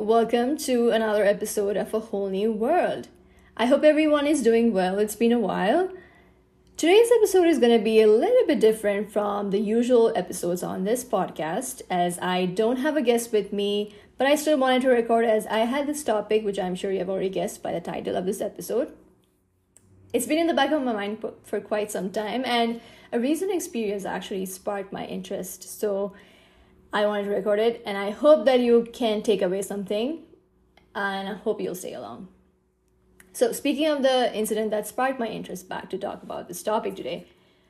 welcome to another episode of A Whole New World. I hope everyone is doing well. It's been a while. Today's episode is going to be a little bit different from the usual episodes on this podcast, as I don't have a guest with me, but I still wanted to record as I had this topic, which I'm sure you have already guessed by the title of this episode. It's been in the back of my mind for quite some time, and a recent experience actually sparked my interest. So I wanted to record it, and I hope that you can take away something, and I hope you'll stay along. So speaking of the incident that sparked my interest back to talk about this topic today,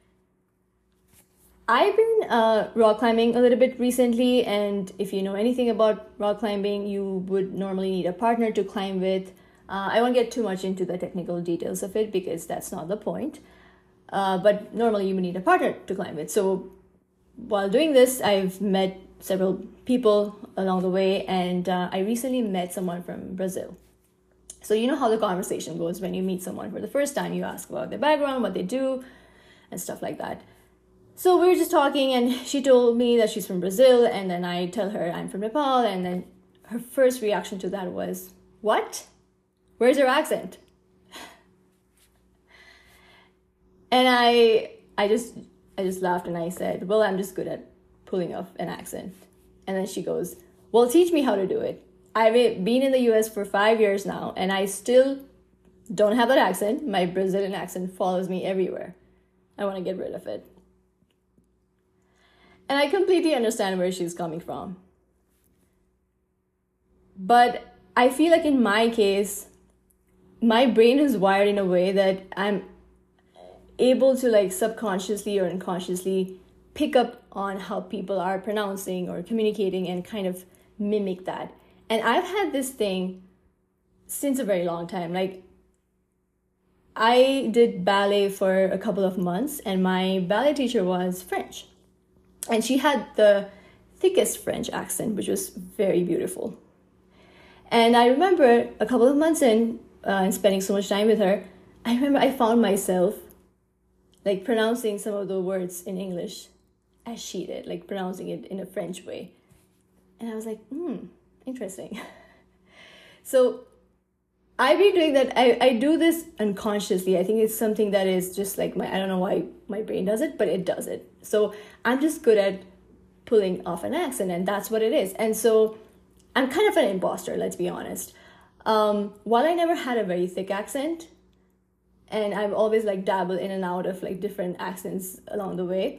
I've been rock climbing a little bit recently, and if you know anything about rock climbing, you would normally need a partner to climb with. I won't get too much into the technical details of it because that's not the point. But normally you would need a partner to climb with. So while doing this, I've met several people along the way, and I recently met someone from Brazil. So you know how the conversation goes when you meet someone for the first time. You ask about their background, what they do, and stuff like that. So we were just talking, and she told me that she's from Brazil, and then I tell her I'm from Nepal, and then her first reaction to that was, "What? Where's your accent?" And I just laughed, and I said, "Well, I'm just good at pulling off an accent." And then she goes, "Well, teach me how to do it. I've been in the US for 5 years now, and I still don't have that accent. My Brazilian accent follows me everywhere. I want to get rid of it." And I completely understand where she's coming from. But I feel like in my case, my brain is wired in a way that I'm able to subconsciously or unconsciously pick up on how people are pronouncing or communicating and kind of mimic that. And I've had this thing since a very long time. I did ballet for a couple of months, and my ballet teacher was French. And she had the thickest French accent, which was very beautiful. And I remember a couple of months in, and spending so much time with her, I remember I found myself pronouncing some of the words in English as she did, pronouncing it in a French way. And I was like, interesting. So I've been doing that. I do this unconsciously. I think it's something that is just I don't know why my brain does it, but it does it. So I'm just good at pulling off an accent, and that's what it is. And so I'm kind of an imposter, let's be honest. While I never had a very thick accent, and I've always dabbled in and out of different accents along the way.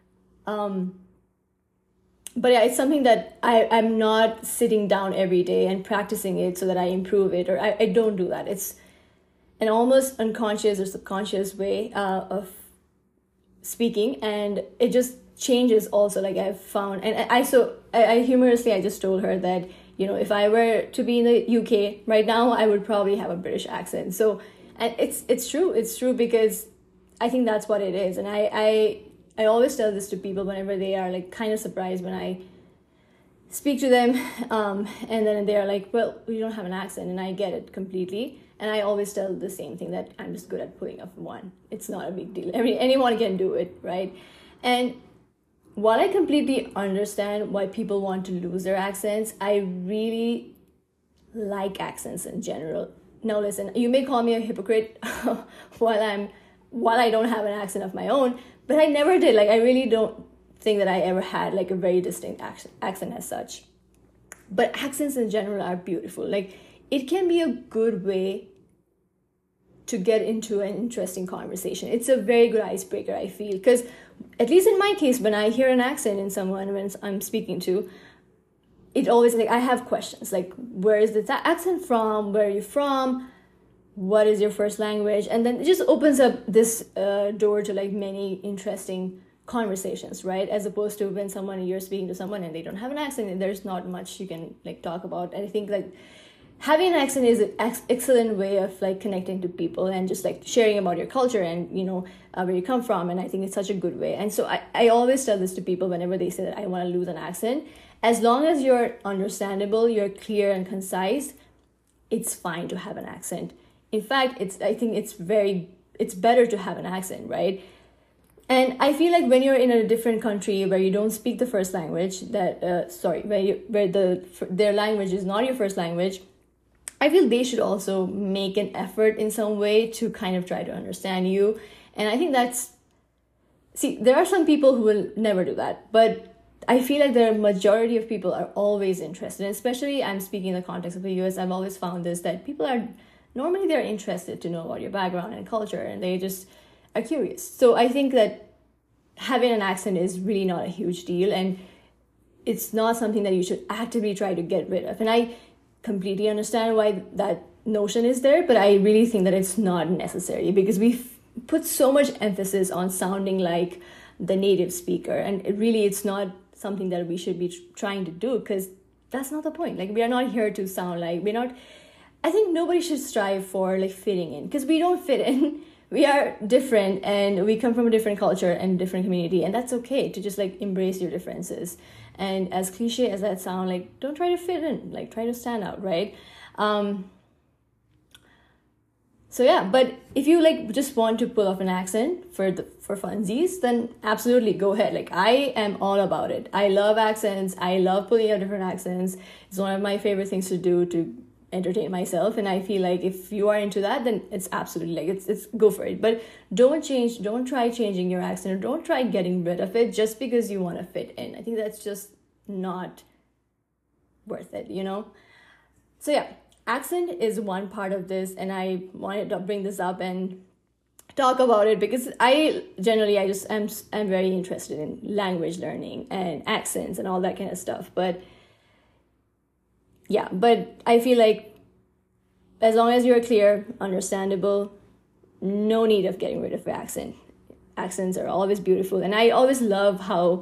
But yeah, it's something that I'm not sitting down every day and practicing it so that I improve it, or I don't do that. It's an almost unconscious or subconscious way of speaking, and it just changes also. I've found, and I humorously, I just told her that, if I were to be in the UK right now, I would probably have a British accent. So, and it's true because I think that's what it is. And I always tell this to people whenever they are kind of surprised when I speak to them, and then they are like, "Well, you don't have an accent," and I get it completely. And I always tell the same thing, that I'm just good at pulling off one. It's not a big deal. Anyone can do it, right? And while I completely understand why people want to lose their accents, I really like accents in general. Now listen, you may call me a hypocrite while I don't have an accent of my own, but I never did. I really don't think that I ever had a very distinct accent as such. But accents in general are beautiful. It can be a good way to get into an interesting conversation. It's a very good icebreaker, I feel, because at least in my case, when I hear an accent in someone when I'm speaking to, it always I have questions where is this accent from? Where are you from? What is your first language? And then it just opens up this door to many interesting conversations, right? As opposed to when you're speaking to someone and they don't have an accent, and there's not much you can talk about. And I think having an accent is an excellent way of connecting to people and just sharing about your culture and where you come from. And I think it's such a good way. And so I always tell this to people whenever they say that I want to lose an accent. As long as you're understandable, you're clear and concise, it's fine to have an accent. In fact, I think it's better to have an accent, right? And I feel like when you're in a different country where you don't speak the first language, their language is not your first language, I feel they should also make an effort in some way to kind of try to understand you. And I think there are some people who will never do that, but I feel like the majority of people are always interested, and especially I'm speaking in the context of the US, I've always found this, that people they're interested to know about your background and culture, and they just are curious. So I think that having an accent is really not a huge deal, and it's not something that you should actively try to get rid of. And I completely understand why that notion is there, but I really think that it's not necessary, because we've put so much emphasis on sounding like the native speaker, and it's not something that we should be trying to do, because that's not the point. Like, we are not here to sound like I think nobody should strive for like fitting in, because we don't fit in. We are different, and we come from a different culture and different community, and that's okay to just like embrace your differences. And as cliche as that sound, like, don't try to fit in, like try to stand out, right? So yeah, but if you like just want to pull off an accent for funsies, then absolutely go ahead. Like, I am all about it. I love accents. I love pulling out different accents. It's one of my favorite things to do to entertain myself. And I feel like if you are into that, then it's absolutely like it's go for it. But don't try changing your accent, or don't try getting rid of it just because you want to fit in. I think that's just not worth it, you know? So yeah. Accent is one part of this, and I wanted to bring this up and talk about it because I'm very interested in language learning and accents and all that kind of stuff. But I feel like as long as you're clear, understandable, no need of getting rid of your accent. Accents are always beautiful, and I always love how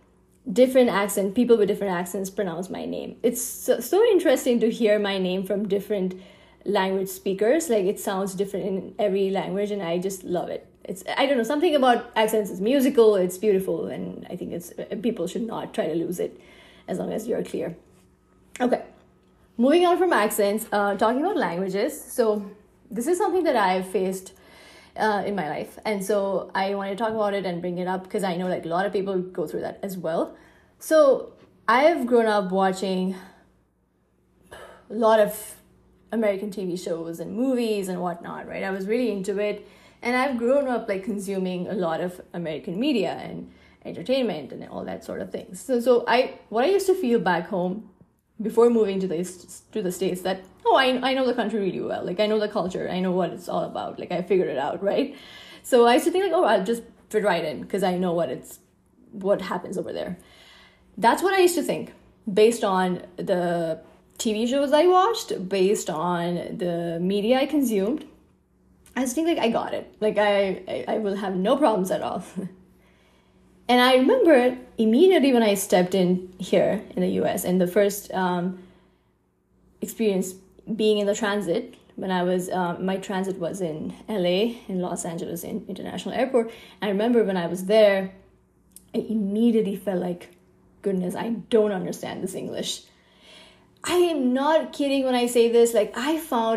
people with different accents pronounce my name. It's so interesting to hear my name from different language speakers. Like, it sounds different in every language, and I just love it. I don't know, something about accents is musical, it's beautiful, and I think people should not try to lose it as long as you're clear. Okay, moving on from accents, talking about languages. So this is something that I've faced in my life, and so I want to talk about it and bring it up because I know like a lot of people go through that as well. So I've grown up watching a lot of American TV shows and movies and whatnot, right? I was really into it, and I've grown up like consuming a lot of American media and entertainment and all that sort of things. So what I used to feel back home before moving to the States, that I know the country really well. Like, I know the culture, I know what it's all about. Like, I figured it out, right? So I used to think like, I'll just fit right in because I know what happens over there. That's what I used to think based on the TV shows I watched, based on the media I consumed. I just think like I got it. Like, I will have no problems at all. And I remember immediately when I stepped in here in the US, and the first experience being in the transit, when I was, my transit was in LA, in Los Angeles International Airport. I remember when I was there, I immediately felt like, goodness, I don't understand this English. I am not kidding when I say this. Like, I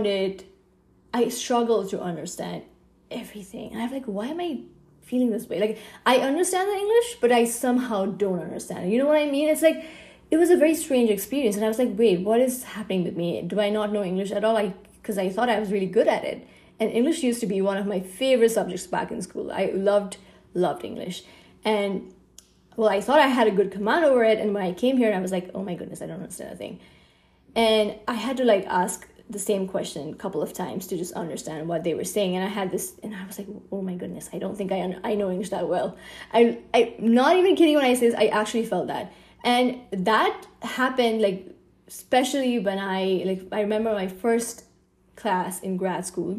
struggled to understand everything. And I'm like, why am I feeling this way? Like, I understand the English, but I somehow don't understand it. You know what I mean? It's like, it was a very strange experience. And I was like, wait, what is happening with me? Do I not know English at all? Because I thought I was really good at it. And English used to be one of my favorite subjects back in school. I loved English. And well, I thought I had a good command over it. And when I came here, I was like, oh my goodness, I don't understand a thing. And I had to like ask the same question a couple of times to just understand what they were saying. And I had this, and I was like, oh my goodness, I don't think I know English that well. I'm not even kidding when I say this, I actually felt that. And that happened, like, especially when I remember my first class in grad school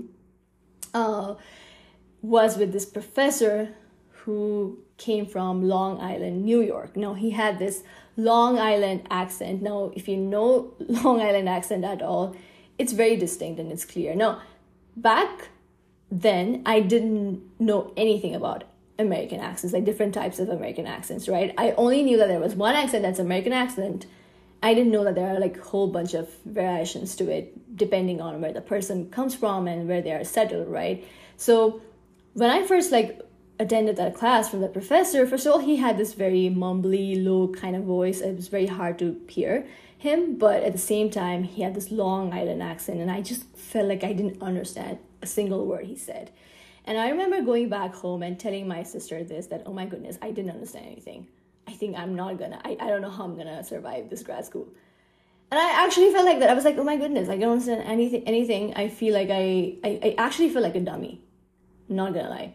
was with this professor who came from Long Island, New York. Now, he had this Long Island accent. Now, if you know Long Island accent at all, it's very distinct and it's clear. Now, back then, I didn't know anything about American accents, like different types of American accents, right? I only knew that there was one accent that's American accent. I didn't know that there are like a whole bunch of variations to it, depending on where the person comes from and where they are settled, right? So when I first like attended that class from the professor, first of all, he had this very mumbly, low kind of voice. It was very hard to hear him, but at the same time, he had this Long Island accent, and I just felt like I didn't understand a single word he said. And I remember going back home and telling my sister this, that, oh my goodness, I didn't understand anything. I think I'm not gonna, I don't know how I'm gonna survive this grad school. And I actually felt like that. I was like, oh my goodness, I don't understand anything. I feel like I actually feel like a dummy. Not gonna lie.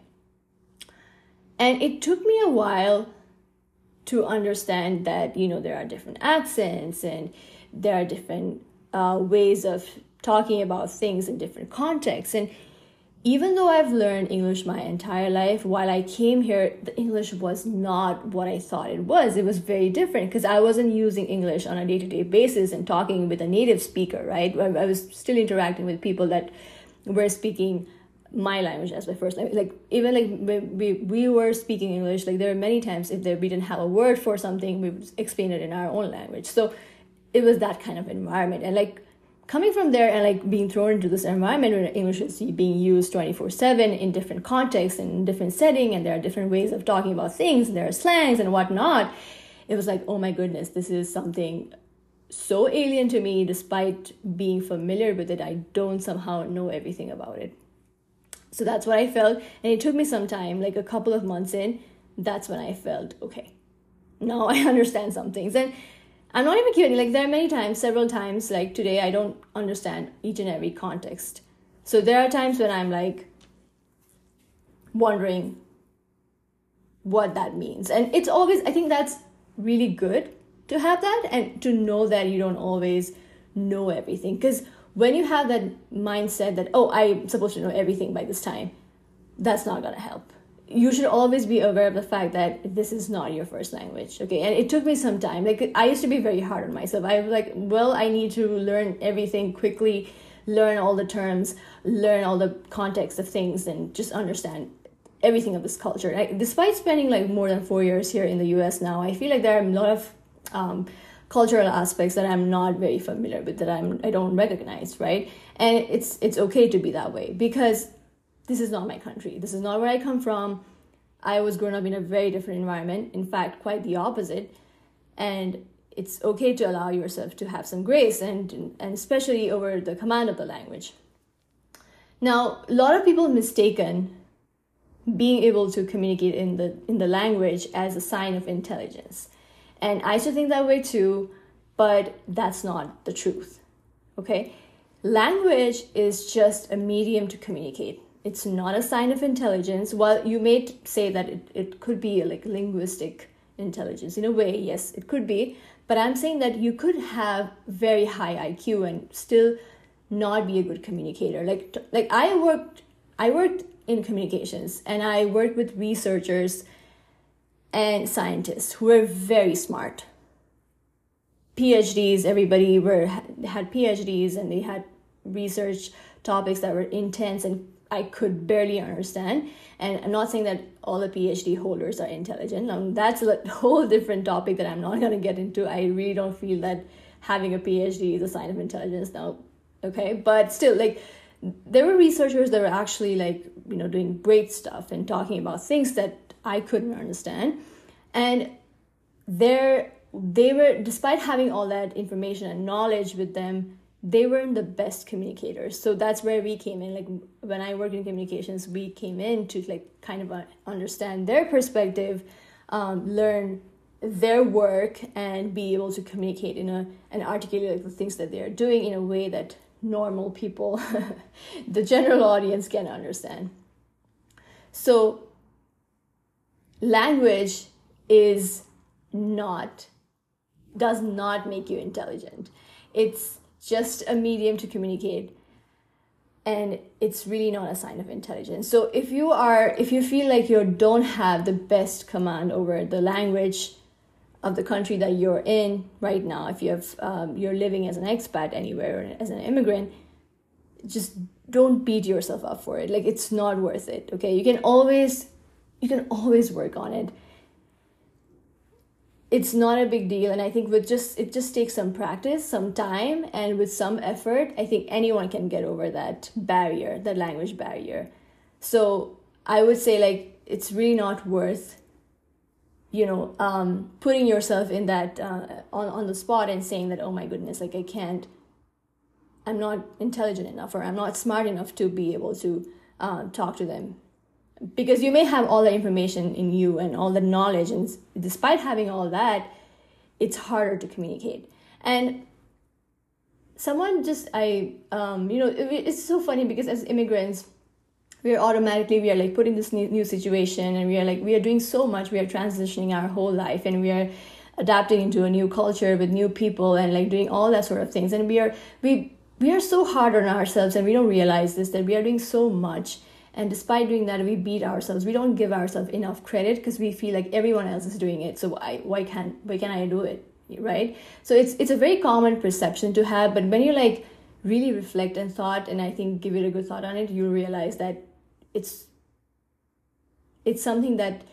And it took me a while to understand that, there are different accents and there are different ways of talking about things in different contexts. And even though I've learned English my entire life, while I came here, the English was not what I thought it was. It was very different because I wasn't using English on a day-to-day basis and talking with a native speaker, right? I was still interacting with people that were speaking my language as my first language. Like, even like we were speaking English, like there were many times if we didn't have a word for something, we would explain it in our own language. So it was that kind of environment. And like, coming from there and like being thrown into this environment where English is being used 24/7 in different contexts and in different setting, and there are different ways of talking about things, and there are slangs and whatnot, it was like, oh my goodness, this is something so alien to me. Despite being familiar with it, I don't somehow know everything about it. So that's what I felt, and it took me some time, like a couple of months in, that's when I felt, okay, now I understand some things. And I'm not even kidding, like there are many times, several times, like today, I don't understand each and every context. So there are times when I'm like wondering what that means. And it's always, I think that's really good to have that and to know that you don't always know everything. Because when you have that mindset that, oh, I'm supposed to know everything by this time, that's not going to help. You should always be aware of the fact that this is not your first language, okay? And it took me some time. Like, I used to be very hard on myself. I was like, well, I need to learn everything quickly, learn all the terms, learn all the context of things, and just understand everything of this culture. Despite spending like more than 4 years here in the US now, I feel like there are a lot of cultural aspects that I'm not very familiar with, that I don't recognize, right? And it's okay to be that way, because this is not my country. This is not where I come from. I was grown up in a very different environment. In fact, quite the opposite. And it's okay to allow yourself to have some grace, and especially over the command of the language. Now, a lot of people mistaken being able to communicate in the language as a sign of intelligence. And I used to think that way too, but that's not the truth, okay? Language is just a medium to communicate. It's not a sign of intelligence. While you may say that it could be like linguistic intelligence, in a way, yes, it could be. But I'm saying that you could have very high IQ and still not be a good communicator. Like I worked in communications, and I worked with researchers and scientists who were very smart. PhDs, everybody had PhDs, and they had research topics that were intense and I could barely understand. And I'm not saying that all the PhD holders are intelligent. That's a whole different topic that I'm not going to get into. I really don't feel that having a PhD is a sign of intelligence now. Okay, but still, like, there were researchers that were actually like, doing great stuff and talking about things that I couldn't understand. And they were, despite having all that information and knowledge with them, they weren't the best communicators. So that's where we came in. Like, when I worked in communications, we came in to like kind of understand their perspective, learn their work, and be able to communicate and articulate like the things that they are doing in a way that normal people, the general audience, can understand. So language does not make you intelligent. It's just a medium to communicate, and it's really not a sign of intelligence. So if you feel like you don't have the best command over the language of the country that you're in right now, if you're living as an expat anywhere or as an immigrant, just don't beat yourself up for it. Like, it's not worth it. Okay, you can always work on it. It's not a big deal, and I think it just takes some practice, some time, and with some effort, I think anyone can get over that barrier, that language barrier. So I would say like it's really not worth, you know, putting yourself in that on the spot and saying that, oh my goodness, like I'm not intelligent enough, or I'm not smart enough to be able to talk to them. Because you may have all the information in you and all the knowledge, and despite having all that, it's harder to communicate. And someone just, it's so funny because as immigrants, we are like put in this new situation, and we are doing so much. We are transitioning our whole life, and we are adapting into a new culture with new people, and like doing all that sort of things. And we are so hard on ourselves, and we don't realize this, that we are doing so much. And despite doing that, we beat ourselves. We don't give ourselves enough credit because we feel like everyone else is doing it. So why can't I do it? Right? So it's a very common perception to have, but when you like really reflect and thought, and I think give it a good thought on it, you realize that it's something that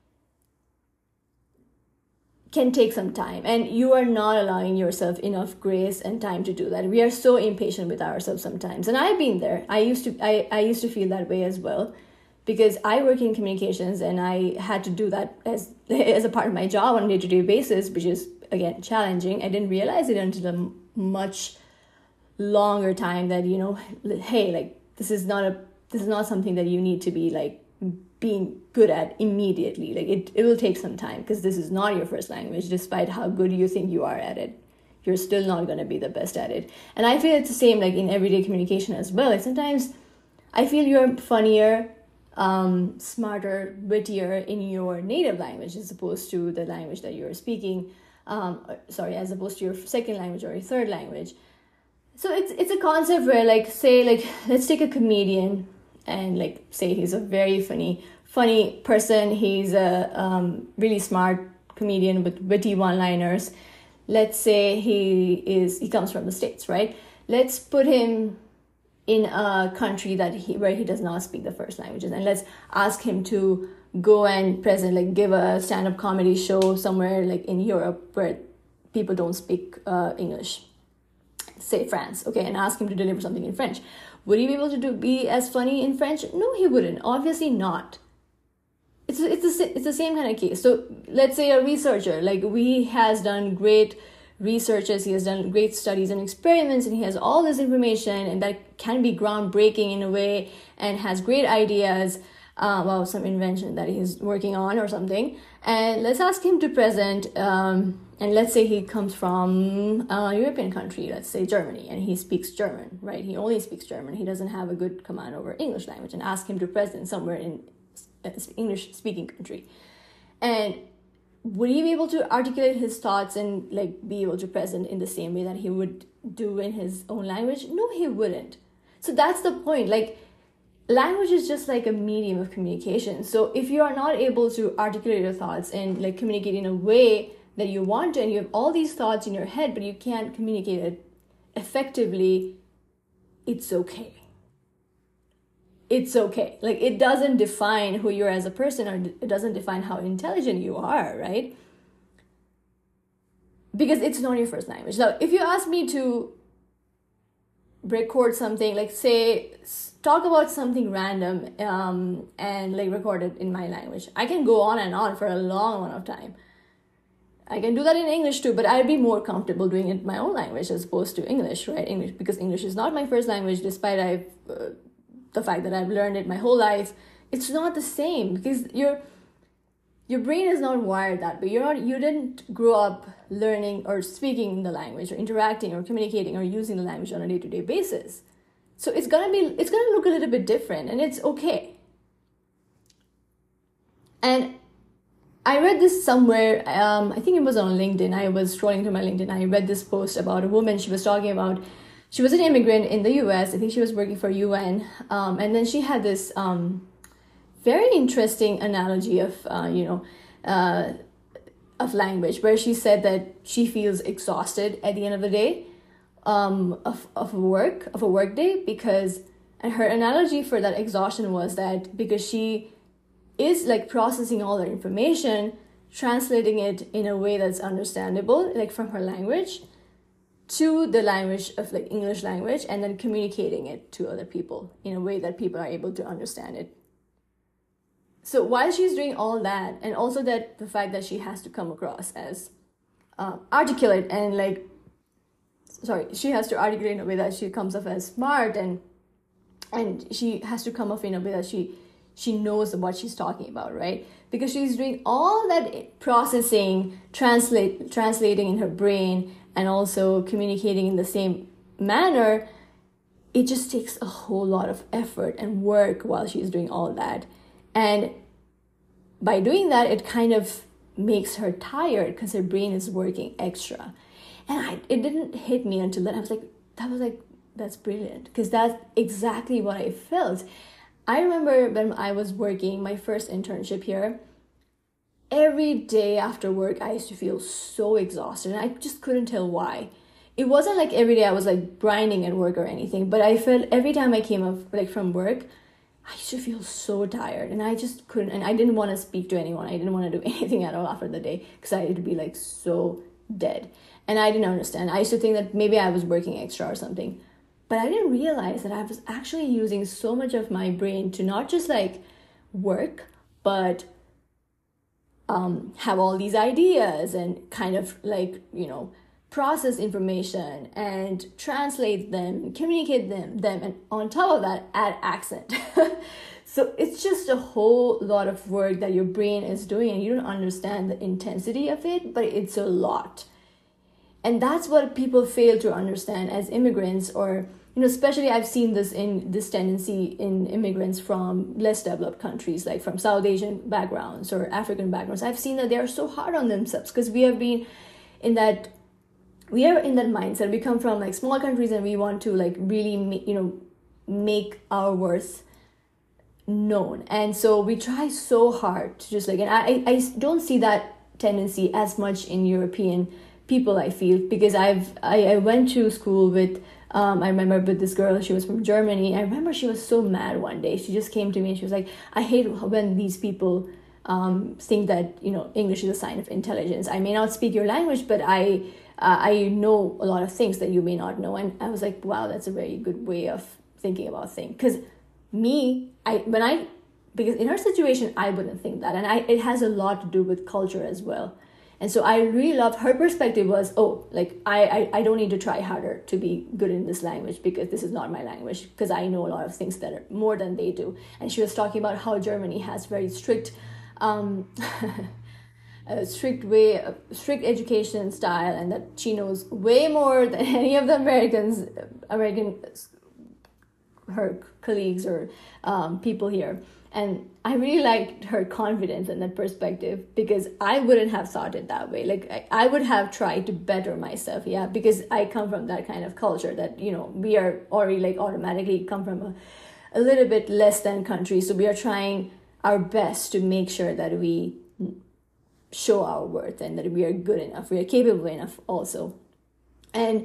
can take some time, and you are not allowing yourself enough grace and time to do that. We are so impatient with ourselves sometimes, and I've been there. I used to feel that way as well, because I work in communications, and I had to do that as a part of my job on a day-to-day basis, which is again challenging. I didn't realize it until a much longer time that, you know, hey, like this is not something that you need to be like being good at immediately. Like it will take some time, because this is not your first language. Despite how good you think you are at it, you're still not going to be the best at it. And I feel it's the same like in everyday communication as well. Like sometimes I feel you're funnier, smarter, wittier in your native language as opposed to the language that you're speaking, as opposed to your second language or your third language. So it's a concept where like, say like, let's take a comedian, and like say he's a very funny person. He's a really smart comedian with witty one-liners. Let's say he comes from the States, right? Let's put him in a country where he does not speak the first languages, and let's ask him to go and present, like give a stand-up comedy show somewhere like in Europe where people don't speak English, say France, okay, and ask him to deliver something in French. Would he be able to be as funny in French? No, he wouldn't. Obviously not. It's the same kind of case. So let's say a researcher, like he has done great researches, he has done great studies and experiments, and he has all this information, and that can be groundbreaking in a way, and has great ideas about some invention that he's working on or something. And let's ask him to present, and let's say he comes from a European country, let's say Germany, and he speaks German, right? He only speaks German. He doesn't have a good command over English language, and ask him to present somewhere in an English-speaking country. And would he be able to articulate his thoughts and like be able to present in the same way that he would do in his own language? No, he wouldn't. So that's the point. Like, language is just like a medium of communication. So if you are not able to articulate your thoughts and like communicate in a way that you want to, and you have all these thoughts in your head, but you can't communicate it effectively, it's okay. It's okay. Like, it doesn't define who you are as a person, or it doesn't define how intelligent you are, right? Because it's not your first language. Now, if you ask me to record something, like say, talk about something random, and like record it in my language, I can go on and on for a long amount of time. I can do that in English too, but I'd be more comfortable doing it in my own language as opposed to English, right? English, because English is not my first language, despite the fact that I've learned it my whole life. It's not the same, because your brain is not wired that way. You didn't grow up learning or speaking the language, or interacting or communicating or using the language on a day-to-day basis. So it's gonna look a little bit different, and it's okay. And I read this somewhere, I think it was on LinkedIn. I was scrolling through my LinkedIn. I read this post about a woman. She was talking about, she was an immigrant in the US. I think she was working for UN. And then she had this very interesting analogy of, of language, where she said that she feels exhausted at the end of the day of a work day, because, and her analogy for that exhaustion was that because she is like processing all the information, translating it in a way that's understandable, like from her language to the language of like English language, and then communicating it to other people in a way that people are able to understand it. So while she's doing all that, and also that the fact that she has to come across as articulate and like, sorry, she has to articulate in a way that she comes off as smart, and she has to come off in a way that she knows what she's talking about, right? Because she's doing all that processing, translating in her brain, and also communicating in the same manner. It just takes a whole lot of effort and work while she's doing all that. And by doing that, it kind of makes her tired because her brain is working extra. And it didn't hit me until then. I was like, that's brilliant, because that's exactly what I felt. I remember when I was working my first internship here, every day after work, I used to feel so exhausted, and I just couldn't tell why. It wasn't like every day I was like grinding at work or anything, but I felt every time I came up like from work, I used to feel so tired, and I just couldn't, and I didn't want to speak to anyone. I didn't want to do anything at all after the day because I would be like so dead. And I didn't understand. I used to think that maybe I was working extra or something. But I didn't realize that I was actually using so much of my brain to not just like work, but have all these ideas and kind of like, process information and translate them, communicate them, and on top of that, add accent. So it's just a whole lot of work that your brain is doing, and you don't understand the intensity of it, but it's a lot. And that's what people fail to understand as immigrants, or especially I've seen this tendency in immigrants from less developed countries, like from South Asian backgrounds or African backgrounds. I've seen that they are so hard on themselves because we are in that mindset. We come from like small countries, and we want to like really make our worth known, and so we try so hard to just like, and I don't see that tendency as much in European people, I feel, because I went to school with I remember with this girl. She was from Germany. I remember she was so mad one day. She just came to me and she was like, I hate when these people think that English is a sign of intelligence. I may not speak your language, but I know a lot of things that you may not know. And I was like, wow, that's a very good way of thinking about things. Because because in her situation, I wouldn't think that, and it has a lot to do with culture as well. And so I really loved her perspective was, I don't need to try harder to be good in this language because this is not my language, because I know a lot of things that are more than they do. And she was talking about how Germany has very strict strict education style, and that she knows way more than any of the her colleagues or people here. And I really liked her confidence and that perspective, because I wouldn't have thought it that way. Like I would have tried to better myself, because I come from that kind of culture that, we are already like automatically come from a little bit less than country. So we are trying our best to make sure that we show our worth and that we are good enough, we are capable enough also. And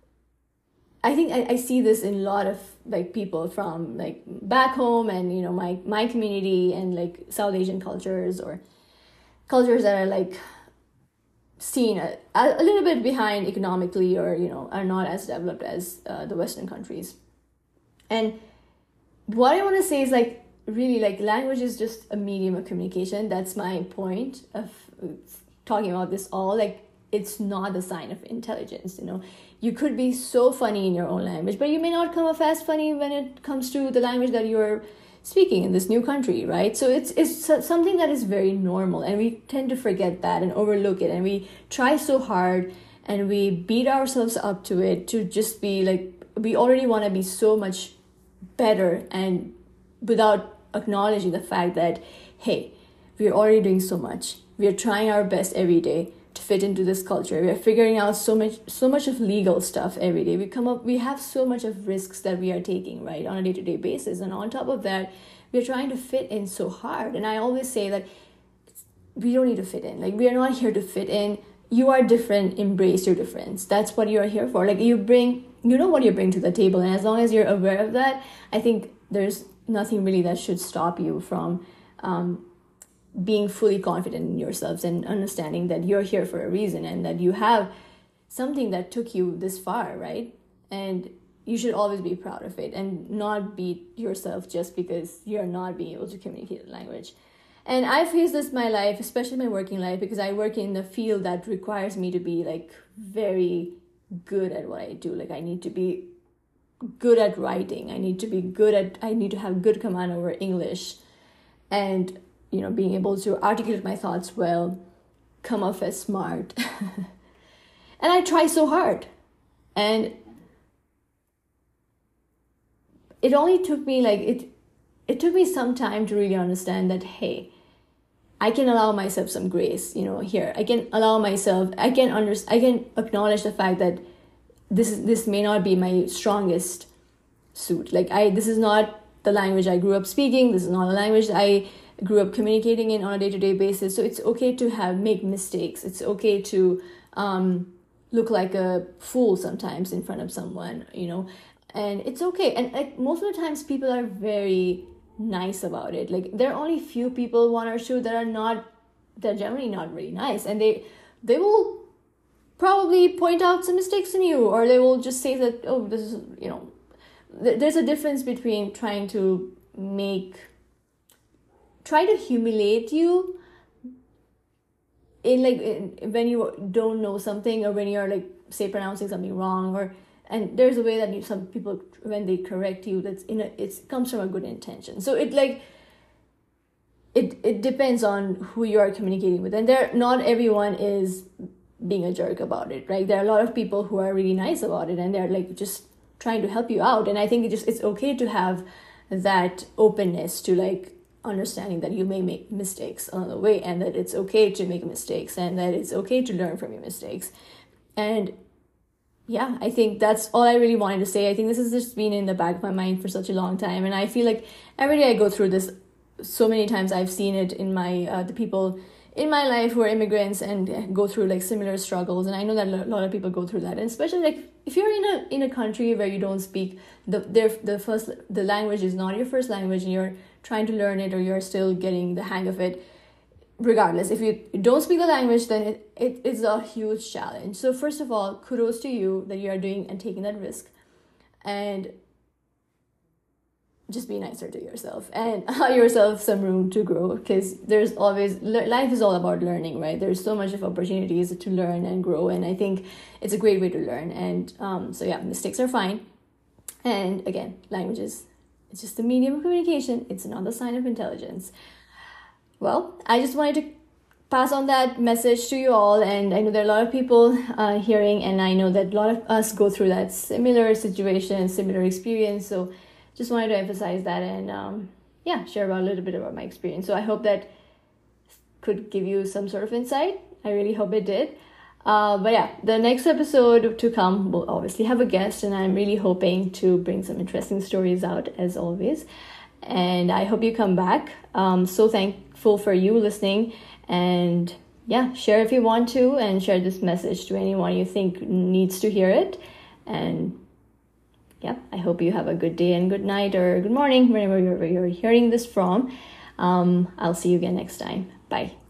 I think I see this in a lot of like people from like back home and my community and like South Asian cultures or cultures that are like seen a little bit behind economically, or are not as developed as the Western countries. And what I want to say is like really like language is just a medium of communication. That's my point of talking about this all. Like it's not a sign of intelligence. You could be so funny in your own language, but you may not come off as funny when it comes to the language that you're speaking in this new country, right? So it's something that is very normal, and we tend to forget that and overlook it, and we try so hard and we beat ourselves up to it, to just be like, we already want to be so much better, and without acknowledging the fact that, hey, we're already doing so much. We are trying our best every day to fit into this culture. We are figuring out so much of legal stuff every day. We have so much of risks that we are taking, right, on a day-to-day basis. And on top of that, we're trying to fit in so hard. And I always say that we don't need to fit in. Like, we are not here to fit in. You are different. Embrace your difference. That's what you are here for. Like, you know what you bring to the table. And as long as you're aware of that, I think there's nothing really that should stop you from being fully confident in yourselves and understanding that you're here for a reason and that you have something that took you this far, right? And you should always be proud of it and not beat yourself just because you're not being able to communicate the language. And I face this in my life, especially my working life, because I work in a field that requires me to be like very good at what I do. Like I need to be good at writing. I need to have good command over English, and being able to articulate my thoughts well, come off as smart. And I try so hard. And it only took me it took me some time to really understand that, hey, I can allow myself some grace, here. I can acknowledge the fact that this may not be my strongest suit. This is not the language I grew up speaking. This is not a language I grew up communicating in on a day-to-day basis. So it's okay to make mistakes. It's okay to look like a fool sometimes in front of someone, and it's okay. And most of the times people are very nice about it. There are only few people, one or two, they're generally not really nice, and they will probably point out some mistakes in you, or they will just say that, oh, this is, there's a difference between trying to humiliate you when you don't know something, or when you're say pronouncing something wrong, and there's a way that some people, when they correct you, it comes from a good intention. So it depends on who you are communicating with, and not everyone is being a jerk about it, right? There are a lot of people who are really nice about it, and they're just trying to help you out. And I think it's okay to have that openness to understanding that you may make mistakes along the way, and that it's okay to make mistakes, and that it's okay to learn from your mistakes. And yeah, I think that's all I really wanted to say. I think this has just been in the back of my mind for such a long time, and I feel like every day I go through this. So many times I've seen it in my the people in my life who are immigrants and go through similar struggles, and I know that a lot of people go through that. And especially if you're in a country where you don't speak the language is not your first language, and you're trying to learn it, or you're still getting the hang of it. Regardless, if you don't speak the language, then it is a huge challenge. So first of all, kudos to you that you are doing and taking that risk, and just be nicer to yourself and allow yourself some room to grow, because there's always, life is all about learning, right? There's so much of opportunities to learn and grow, and I think it's a great way to learn. And so yeah, mistakes are fine. And again, languages, it's just a medium of communication. It's not a sign of intelligence. Well, I just wanted to pass on that message to you all, and I know there are a lot of people hearing, and I know that a lot of us go through that similar situation, similar experience. So just wanted to emphasize that, and share a little bit about my experience. So I hope that could give you some sort of insight. I really hope it did. But yeah, the next episode to come will obviously have a guest, and I'm really hoping to bring some interesting stories out as always. And I hope you come back. So thankful for you listening, and yeah, share if you want to, and share this message to anyone you think needs to hear it. And yeah, I hope you have a good day and good night or good morning, wherever you're hearing this from. I'll see you again next time. Bye.